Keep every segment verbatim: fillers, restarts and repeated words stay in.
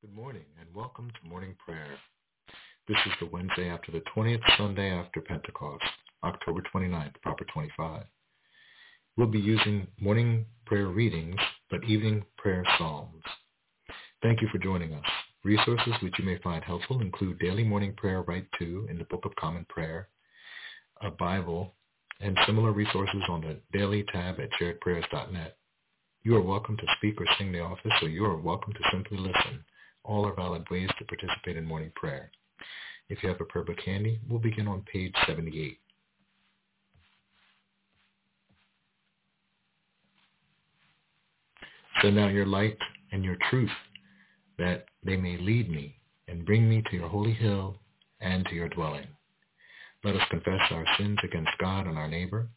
Good morning and welcome to morning prayer. This is the Wednesday after the twentieth Sunday after Pentecost, October twenty-ninth, proper twenty-five. We'll be using morning prayer readings, but evening prayer psalms. Thank you for joining us. Resources which you may find helpful include Daily Morning Prayer Right To in the Book of Common Prayer, a Bible, and similar resources on the Daily tab at shared prayers dot net. You are welcome to speak or sing the office, or you are welcome to simply listen. All are valid ways to participate in morning prayer. If you have a prayer book handy, we'll begin on page seventy-eight. Send out your light and your truth, that they may lead me and bring me to your holy hill and to your dwelling. Let us confess our sins against God and our neighbor.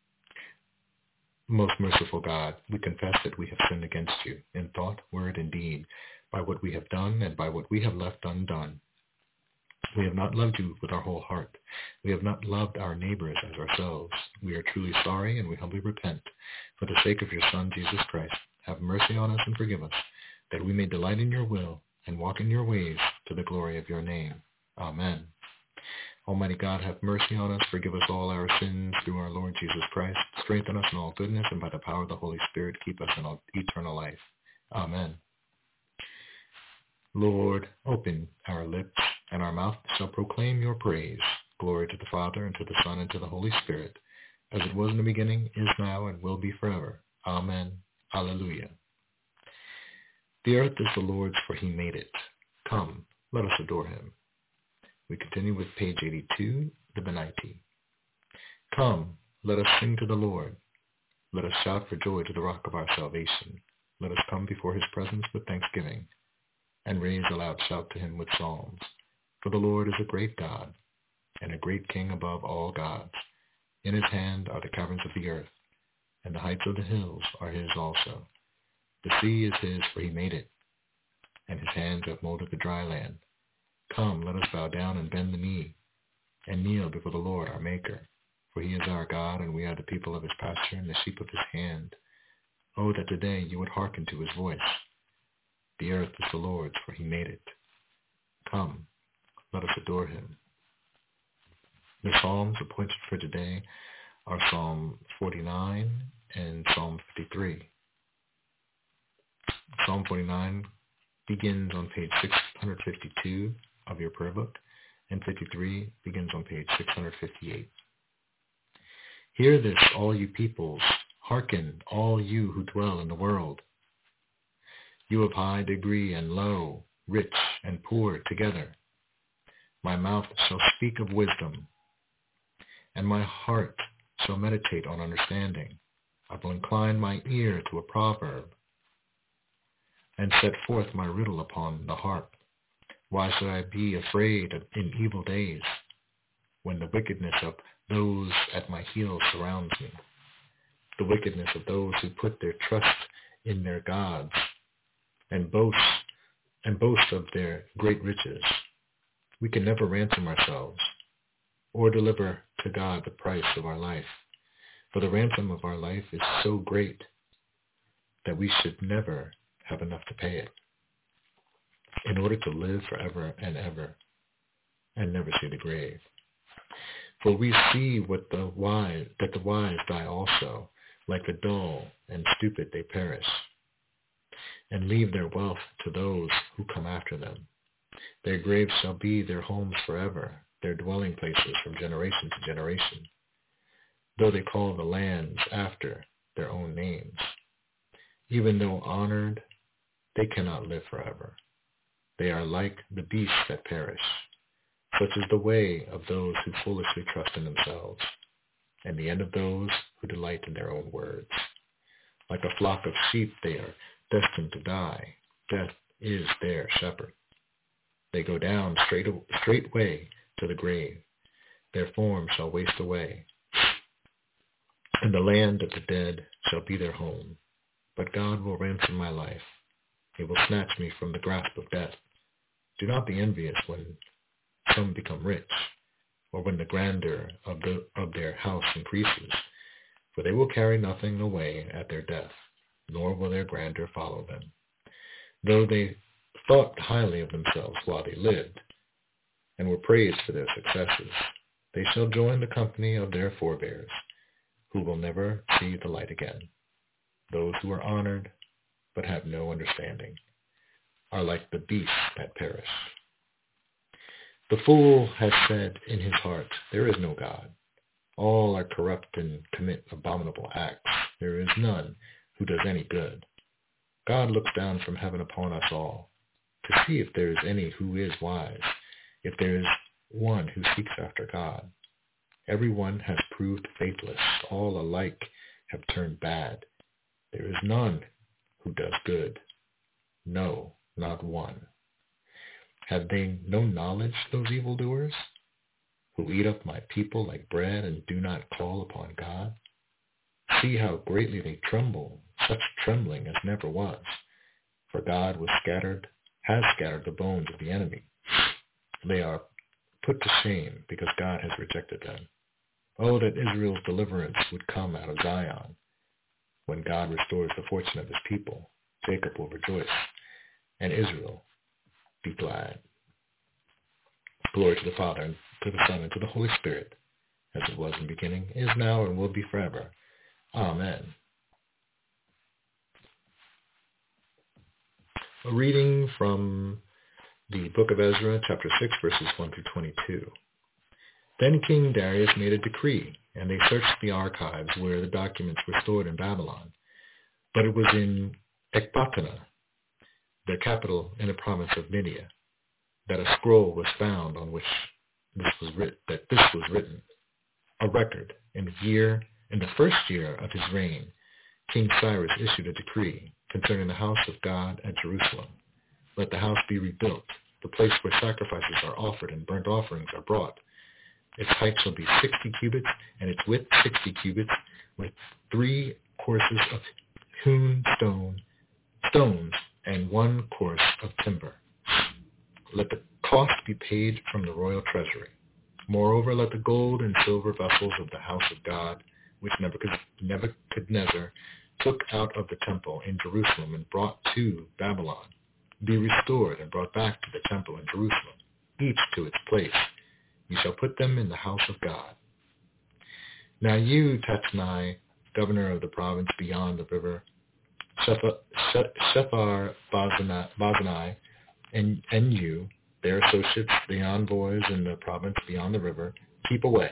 Most merciful God, we confess that we have sinned against you in thought, word, and deed, by what we have done and by what we have left undone. We have not loved you with our whole heart. We have not loved our neighbors as ourselves. We are truly sorry and we humbly repent. For the sake of your Son, Jesus Christ, have mercy on us and forgive us, that we may delight in your will and walk in your ways to the glory of your name. Amen. Almighty God, have mercy on us, forgive us all our sins through our Lord Jesus Christ. Strengthen us in all goodness, and by the power of the Holy Spirit, keep us in all eternal life. Amen. Lord, open our lips, and our mouth shall proclaim your praise. Glory to the Father, and to the Son, and to the Holy Spirit, as it was in the beginning, is now, and will be forever. Amen. Alleluia. The earth is the Lord's, for he made it. Come, let us adore him. We continue with page eighty-two, the Benaiti. Come, let us sing to the Lord. Let us shout for joy to the rock of our salvation. Let us come before his presence with thanksgiving, and raise a loud shout to him with psalms. For the Lord is a great God, and a great King above all gods. In his hand are the caverns of the earth, and the heights of the hills are his also. The sea is his, for he made it, and his hands have molded the dry land. Come, let us bow down and bend the knee, and kneel before the Lord our Maker. For he is our God, and we are the people of his pasture and the sheep of his hand. Oh, that today you would hearken to his voice. The earth is the Lord's, for he made it. Come, let us adore him. The psalms appointed for today are Psalm forty-nine and Psalm fifty-three. Psalm forty-nine begins on page six hundred fifty-two of your prayer book, and fifty-three begins on page six hundred fifty-eight. Hear this, all you peoples. Hearken, all you who dwell in the world. You of high degree and low, rich and poor together. My mouth shall speak of wisdom, and my heart shall meditate on understanding. I will incline my ear to a proverb, and set forth my riddle upon the harp. Why should I be afraid of, in evil days, when the wickedness of those at my heels surrounds me, the wickedness of those who put their trust in their gods, and boast and boast of their great riches? We can never ransom ourselves, or deliver to God the price of our life, for the ransom of our life is so great that we should never have enough to pay it, in order to live forever and ever, and never see the grave. For we see what the wise, that the wise die also, like the dull and stupid they perish, and leave their wealth to those who come after them. Their graves shall be their homes forever, their dwelling places from generation to generation, though they call the lands after their own names. Even though honored, they cannot live forever. They are like the beasts that perish. Such is the way of those who foolishly trust in themselves, and the end of those who delight in their own words. Like a flock of sheep, they are destined to die. Death is their shepherd. They go down straight, straightway to the grave. Their form shall waste away, and the land of the dead shall be their home. But God will ransom my life. He will snatch me from the grasp of death. Do not be envious when some become rich, or when the grandeur of, the, of their house increases, for they will carry nothing away at their death, nor will their grandeur follow them. Though they thought highly of themselves while they lived, and were praised for their successes, they shall join the company of their forebears, who will never see the light again. Those who are honored, but have no understanding, are like the beasts that perish. The fool has said in his heart, there is no God. All are corrupt and commit abominable acts. There is none who does any good. God looks down from heaven upon us all, to see if there is any who is wise, if there is one who seeks after God. Everyone has proved faithless. All alike have turned bad. There is none who does good. No, not one. Have they no knowledge, those evildoers, who eat up my people like bread and do not call upon God? See how greatly they tremble, such trembling as never was. For God was scattered, has scattered the bones of the enemy. They are put to shame because God has rejected them. Oh, that Israel's deliverance would come out of Zion. When God restores the fortune of his people, Jacob will rejoice, and Israel be glad. Glory to the Father, and to the Son, and to the Holy Spirit, as it was in the beginning, is now, and will be forever. Amen. A reading from the book of Ezra, chapter six, verses one through twenty-two. Then King Darius made a decree, and they searched the archives where the documents were stored in Babylon. But it was in Ecbatana, their capital in the province of Media, that a scroll was found on which this was writ- that this was written. A record in the year, in the first year of his reign, King Cyrus issued a decree concerning the house of God at Jerusalem. Let the house be rebuilt, the place where sacrifices are offered and burnt offerings are brought. Its height shall be sixty cubits, and its width sixty cubits, with three courses of hewn stone, stones, and one course of timber. Let the cost be paid from the royal treasury. Moreover, let the gold and silver vessels of the house of God, which Nebuchadnezzar took out of the temple in Jerusalem and brought to Babylon, be restored and brought back to the temple in Jerusalem, each to its place. You shall put them in the house of God. Now you, Tatnai, governor of the province beyond the river, Shethar Bazanai, and, and you, their associates, the envoys in the province beyond the river, keep away.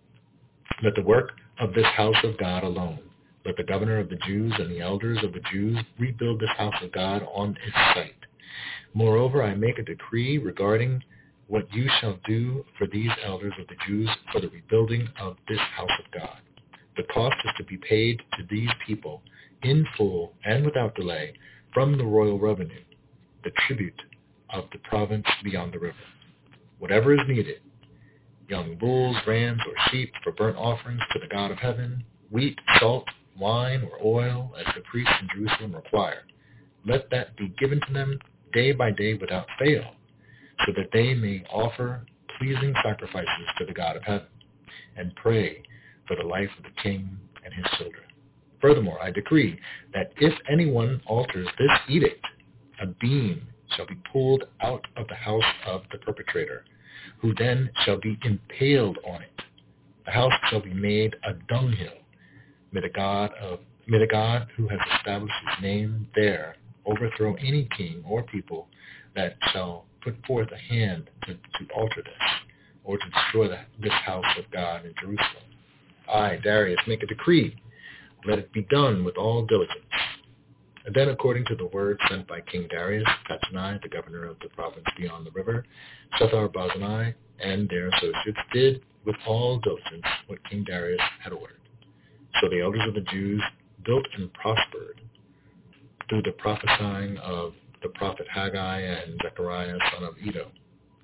Let the work of this house of God alone. Let the governor of the Jews and the elders of the Jews rebuild this house of God on its site. Moreover, I make a decree regarding what you shall do for these elders of the Jews for the rebuilding of this house of God. The cost is to be paid to these people in full and without delay from the royal revenue, the tribute of the province beyond the river. Whatever is needed, young bulls, rams, or sheep for burnt offerings to the God of heaven, wheat, salt, wine, or oil, as the priests in Jerusalem require, let that be given to them day by day without fail, so that they may offer pleasing sacrifices to the God of heaven, and pray for the life of the king and his children. Furthermore, I decree that if anyone alters this edict, a beam shall be pulled out of the house of the perpetrator, who then shall be impaled on it. The house shall be made a dunghill. May the God of may the God who has established his name there overthrow any king or people that shall put forth a hand to, to alter this, or to destroy the, this house of God in Jerusalem. I, Darius, make a decree. Let it be done with all diligence. And then, according to the word sent by King Darius, Tatnai, the governor of the province beyond the river, Shethar Bazanai, and their associates did with all diligence what King Darius had ordered. So the elders of the Jews built and prospered through the prophesying of the prophet Haggai and Zechariah, son of Iddo.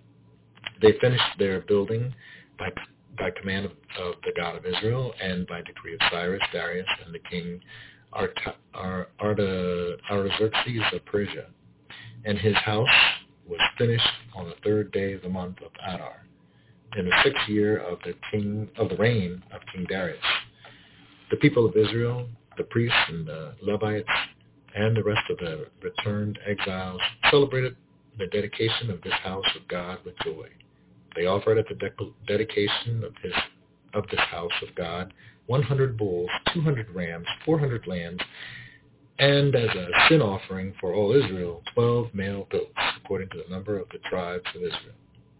They finished their building by by command of, of the God of Israel and by decree of Cyrus, Darius, and the king Arta, Ar, Arta, Artaxerxes of Persia. And his house was finished on the third day of the month of Adar, in the sixth year of the king of the reign of King Darius. The people of Israel, the priests and the Levites, and the rest of the returned exiles celebrated the dedication of this house of God with joy. They offered at the de- dedication of his of this house of God one hundred bulls, two hundred rams, four hundred lambs, and as a sin offering for all Israel, twelve male goats, according to the number of the tribes of Israel.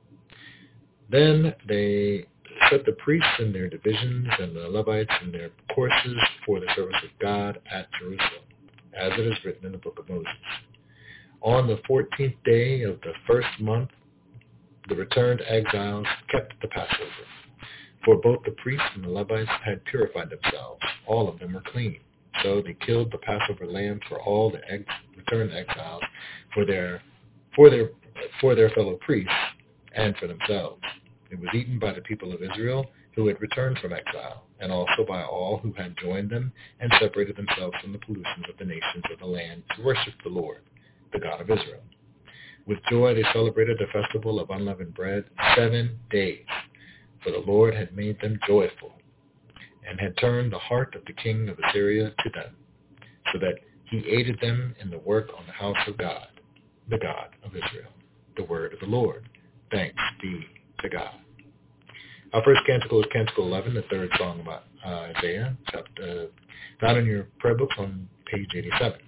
Then they set the priests in their divisions and the Levites in their courses for the service of God at Jerusalem, as it is written in the book of Moses. On the fourteenth day of the first month, the returned exiles kept the Passover, for both the priests and the Levites had purified themselves. All of them were clean. So they killed the Passover lamb for all the ex- returned exiles, for their, for their, for their fellow priests, and for themselves. It was eaten by the people of Israel who had returned from exile, and also by all who had joined them and separated themselves from the pollutions of the nations of the land to worship the Lord, the God of Israel. With joy they celebrated the festival of unleavened bread seven days, for the Lord had made them joyful, and had turned the heart of the king of Assyria to them, so that he aided them in the work on the house of God, the God of Israel. The word of the Lord. Thanks be to God. Our first canticle is Canticle eleven, the third song about uh, Isaiah, chapter, uh, found in your prayer books on page eighty-seven.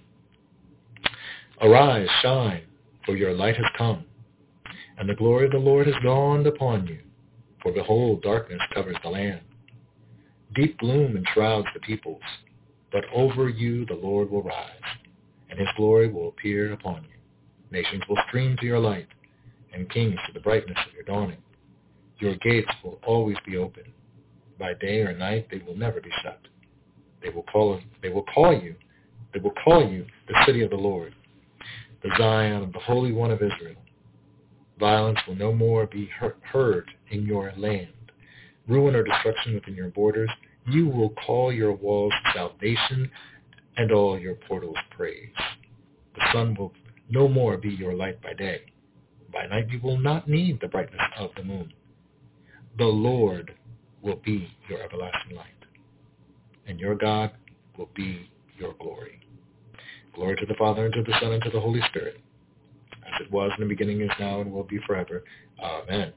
Arise, shine, for your light has come, and the glory of the Lord has dawned upon you. For behold, darkness covers the land. Deep gloom enshrouds the peoples, but over you the Lord will rise, and his glory will appear upon you. Nations will stream to your light, and kings to the brightness of your dawning. Your gates will always be open. By day or night they will never be shut. They will call they will call you, they will call you the city of the Lord, the Zion of the Holy One of Israel. Violence will no more be heard in your land. Ruin or destruction within your borders. You will call your walls salvation and all your portals praise. The sun will no more be your light by day. By night you will not need the brightness of the moon. The Lord will be your everlasting light, and your God will be your glory. Glory to the Father, and to the Son, and to the Holy Spirit, as it was in the beginning, is now, and will be forever. Amen.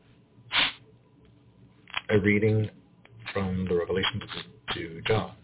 A reading from the Revelation to John.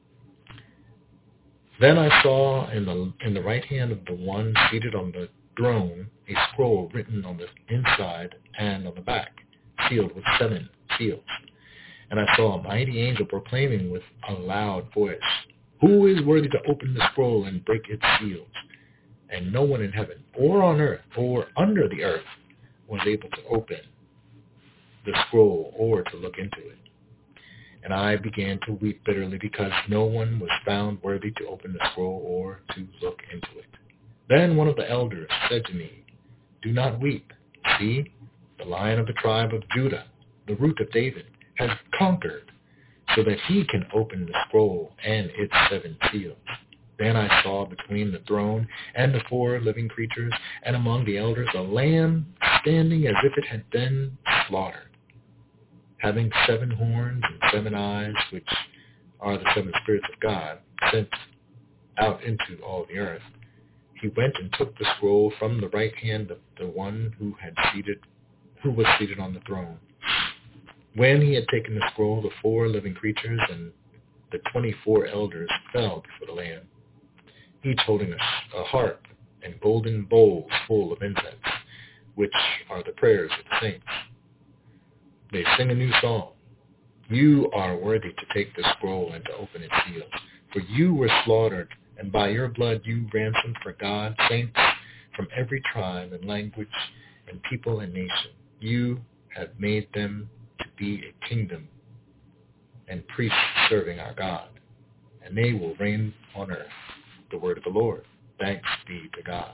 Then I saw in the in the right hand of the one seated on the throne a scroll written on the inside and on the back, sealed with seven seals. And I saw a mighty angel proclaiming with a loud voice, "Who is worthy to open the scroll and break its seals?" And no one in heaven or on earth or under the earth was able to open the scroll or to look into it. And I began to weep bitterly because no one was found worthy to open the scroll or to look into it. Then one of the elders said to me, "Do not weep. See, the Lion of the tribe of Judah, the Root of David, has conquered, so that he can open the scroll and its seven seals." Then I saw between the throne and the four living creatures and among the elders a lamb standing as if it had been slaughtered, having seven horns and seven eyes, which are the seven spirits of God, sent out into all the earth. He went and took the scroll from the right hand of the one who had seated, who was seated on the throne. When he had taken the scroll, the four living creatures and the twenty-four elders fell before the Lamb, each holding a, a harp and golden bowls full of incense, which are the prayers of the saints. They sing a new song. "You are worthy to take the scroll and to open its seals, for you were slaughtered, and by your blood you ransomed for God saints from every tribe and language and people and nation. You have made them to be a kingdom and priests serving our God, and they will reign on earth." The word of the Lord. Thanks be to God.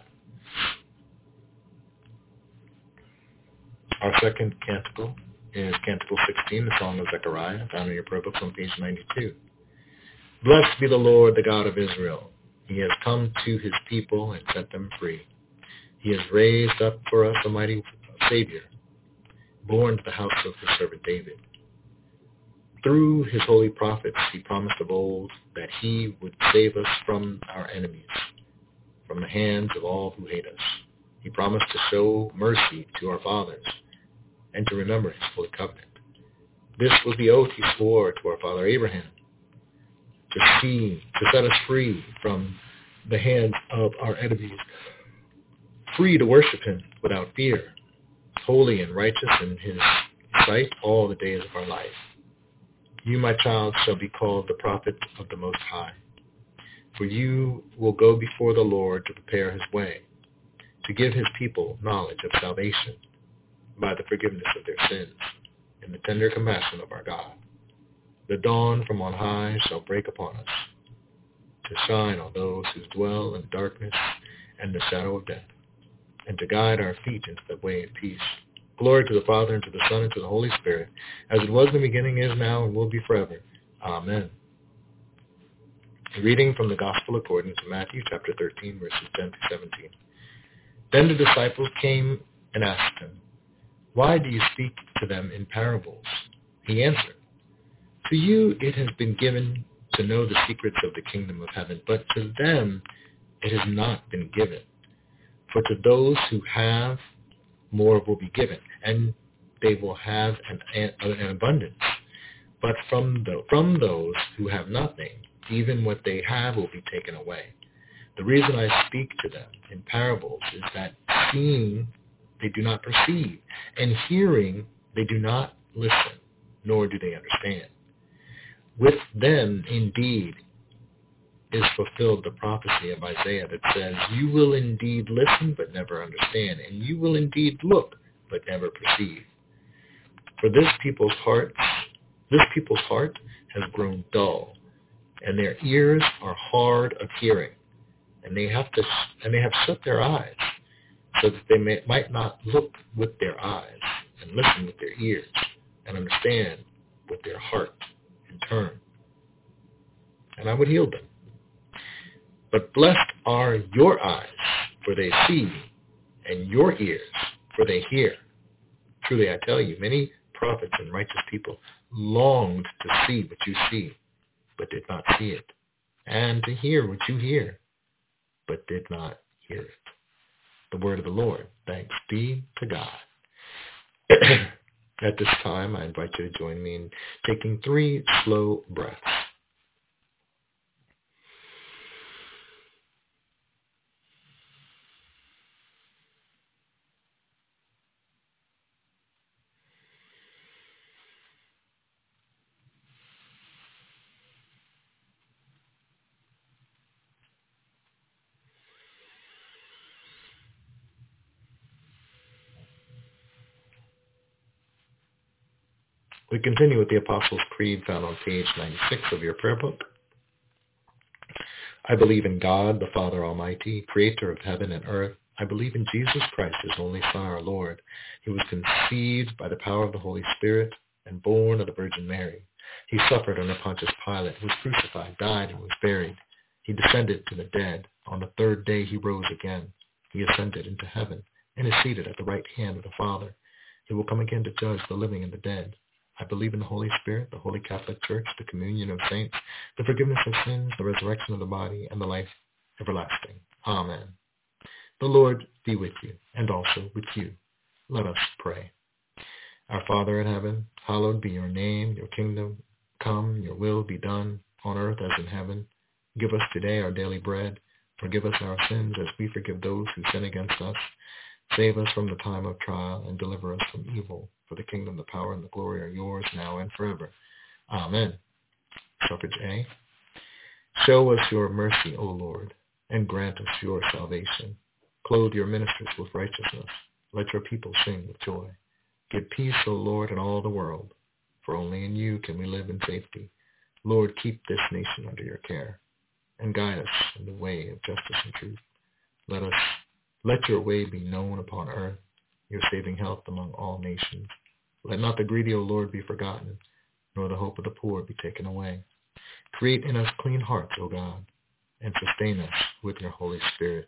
Our second canticle is Canticle sixteen, the Song of Zechariah, found in your prayer books on page ninety-two. Blessed be the Lord, the God of Israel. He has come to his people and set them free. He has raised up for us a mighty Savior, born to the house of his servant David. Through his holy prophets, he promised of old that he would save us from our enemies, from the hands of all who hate us. He promised to show mercy to our fathers and to remember his holy covenant. This was the oath he swore to our father Abraham, to see, to set us free from the hands of our enemies, free to worship him without fear, holy and righteous in his sight all the days of our life. You, my child, shall be called the prophet of the Most High, for you will go before the Lord to prepare his way, to give his people knowledge of salvation by the forgiveness of their sins and the tender compassion of our God. The dawn from on high shall break upon us, to shine on those who dwell in darkness and the shadow of death, and to guide our feet into the way of peace. Glory to the Father, and to the Son, and to the Holy Spirit, as it was in the beginning, is now, and will be forever. Amen. A reading from the Gospel according to Matthew chapter thirteen, verses ten to seventeen. Then the disciples came and asked him, "Why do you speak to them in parables?" He answered, "To you it has been given to know the secrets of the kingdom of heaven, but to them it has not been given. For to those who have, more will be given, and they will have an, an abundance. But from, the, from those who have nothing, even what they have will be taken away. The reason I speak to them in parables is that seeing they do not perceive, and hearing they do not listen, nor do they understand. With them, indeed, is fulfilled the prophecy of Isaiah that says, you will indeed listen, but never understand, and you will indeed look, but never perceive. For this people's heart, this people's heart has grown dull, and their ears are hard of hearing, and they have to, and they have shut their eyes, so that they may, might not look with their eyes, and listen with their ears, and understand with their heart, and turn, and I would heal them. But blessed are your eyes, for they see, and your ears, for they hear. Truly I tell you, many prophets and righteous people longed to see what you see, but did not see it, and to hear what you hear, but did not hear it. The word of the Lord. Thanks be to God. At this time, I invite you to join me in taking three slow breaths. We continue with the Apostles' Creed found on page ninety-six of your prayer book. I believe in God, the Father Almighty, creator of heaven and earth. I believe in Jesus Christ, his only Son, our Lord. He was conceived by the power of the Holy Spirit and born of the Virgin Mary. He suffered under Pontius Pilate, was crucified, died, and was buried. He descended to the dead. On the third day he rose again. He ascended into heaven and is seated at the right hand of the Father. He will come again to judge the living and the dead. I believe in the Holy Spirit, the Holy Catholic Church, the communion of saints, the forgiveness of sins, the resurrection of the body, and the life everlasting. Amen. The Lord be with you, and also with you. Let us pray. Our Father in heaven, hallowed be your name, your kingdom come, your will be done, on earth as in heaven. Give us today our daily bread. Forgive us our sins as we forgive those who sin against us. Save us from the time of trial and deliver us from evil. For the kingdom, the power, and the glory are yours now and forever. Amen. Suffrage A. Show us your mercy, O Lord, and grant us your salvation. Clothe your ministers with righteousness. Let your people sing with joy. Give peace, O Lord, in all the world, for only in you can we live in safety. Lord, keep this nation under your care, and guide us in the way of justice and truth. Let us let your way be known upon earth, your saving health among all nations. Let not the greedy, O Lord, be forgotten, nor the hope of the poor be taken away. Create in us clean hearts, O God, and sustain us with your Holy Spirit.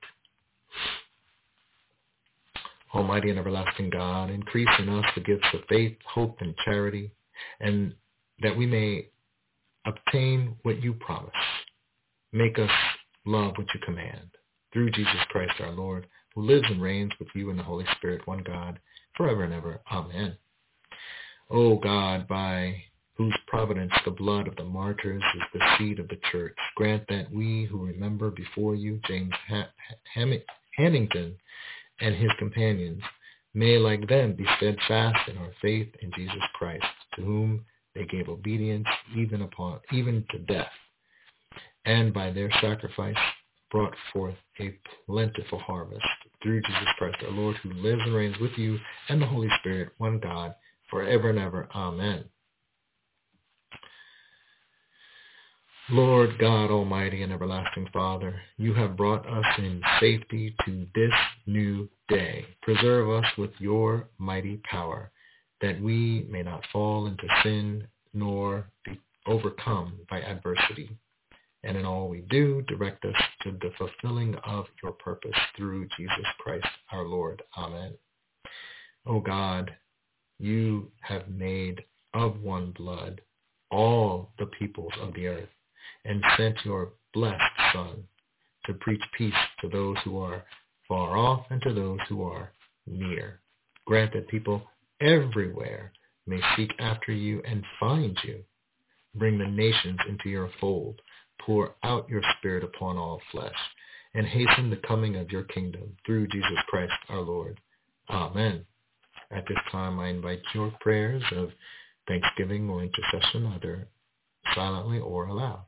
Almighty and everlasting God, increase in us the gifts of faith, hope, and charity, and that we may obtain what you promise. Make us love what you command. Through Jesus Christ our Lord, who lives and reigns with you in the Holy Spirit, one God, forever and ever. Amen. O God, by whose providence the blood of the martyrs is the seed of the church, grant that we who remember before you James ha- Ham- Hannington and his companions may like them be steadfast in our faith in Jesus Christ, to whom they gave obedience even upon even to death, and by their sacrifice brought forth a plentiful harvest. Through Jesus Christ our Lord, who lives and reigns with you and the Holy Spirit, one God, forever and ever. Amen. Lord God Almighty and everlasting Father, you have brought us in safety to this new day. Preserve us with your mighty power, that we may not fall into sin nor be overcome by adversity. And in all we do, direct us to the fulfilling of your purpose through Jesus Christ our Lord. Amen. O God, you have made of one blood all the peoples of the earth, and sent your blessed Son to preach peace to those who are far off and to those who are near. Grant that people everywhere may seek after you and find you. Bring the nations into your fold. Pour out your Spirit upon all flesh, and hasten the coming of your kingdom through Jesus Christ our Lord. Amen. At this time, I invite your prayers of thanksgiving or intercession, either silently or aloud.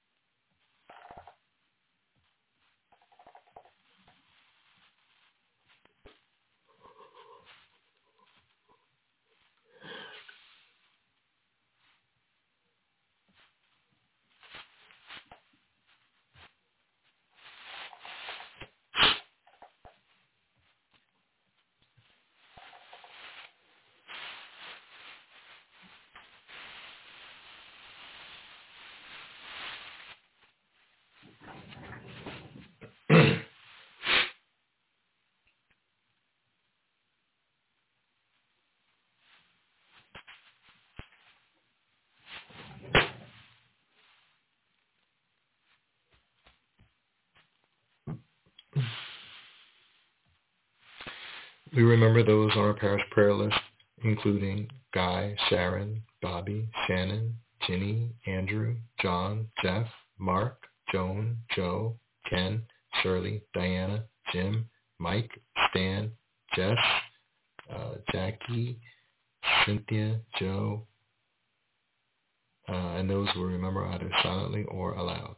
We remember those on our parish prayer list, including Guy, Sharon, Bobby, Shannon, Ginny, Andrew, John, Jeff, Mark, Joan, Joe, Ken, Shirley, Diana, Jim, Mike, Stan, Jess, uh, Jackie, Cynthia, Joe, uh, and those we remember either silently or aloud.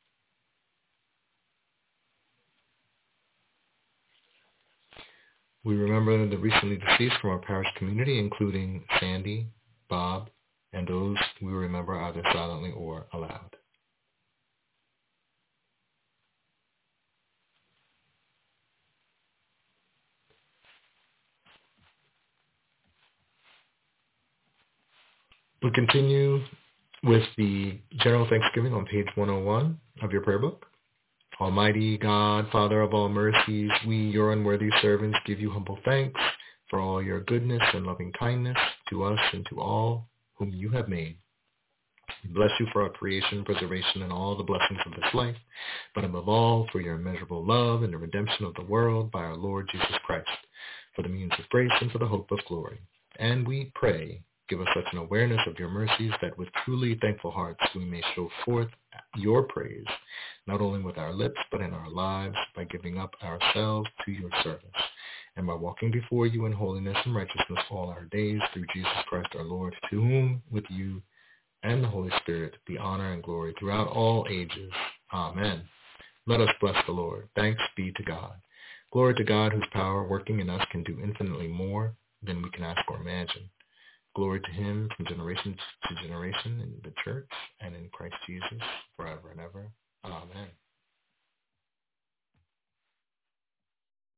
We remember the recently deceased from our parish community, including Sandy, Bob, and those we remember either silently or aloud. We continue with the General Thanksgiving on page one oh one of your prayer book. Almighty God, Father of all mercies, we, your unworthy servants, give you humble thanks for all your goodness and loving kindness to us and to all whom you have made. We bless you for our creation, preservation, and all the blessings of this life, but above all for your immeasurable love and the redemption of the world by our Lord Jesus Christ, for the means of grace and for the hope of glory. And we pray, give us such an awareness of your mercies that with truly thankful hearts we may show forth your praise, not only with our lips, but in our lives, by giving up ourselves to your service, and by walking before you in holiness and righteousness all our days, through Jesus Christ our Lord, to whom, with you and the Holy Spirit, be honor and glory throughout all ages. Amen. Let us bless the Lord. Thanks be to God. Glory to God, whose power working in us can do infinitely more than we can ask or imagine. Glory to him from generation to generation in the church and in Christ Jesus forever and ever. Amen.